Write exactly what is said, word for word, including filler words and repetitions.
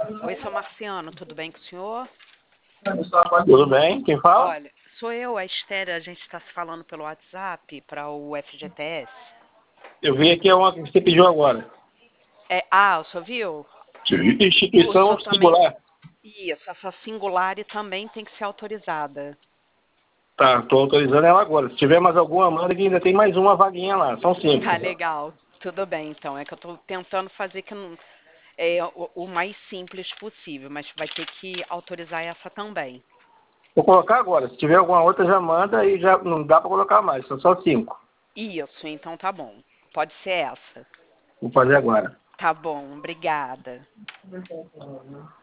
Oi, seu Marciano, tudo bem com o senhor? Tudo bem? Quem fala? Olha, sou eu, a Estéria, a gente está se falando pelo WhatsApp para o F G T S. Eu vi aqui uma que você pediu agora. É, ah, o senhor viu? O Instituição senhor também. singular. Isso, essa singular também tem que ser autorizada. Tá, estou autorizando ela agora. Se tiver mais alguma, manda que ainda tem mais uma vaguinha lá. São cinco. Tá legal, tudo bem então. É que eu estou tentando fazer que não, é, o, o mais simples possível, mas vai ter que autorizar essa também. Vou colocar agora. Se tiver alguma outra, já manda e já não dá para colocar mais. São só cinco. Isso, então tá bom. Pode ser essa. Vou fazer agora. Tá bom, obrigada.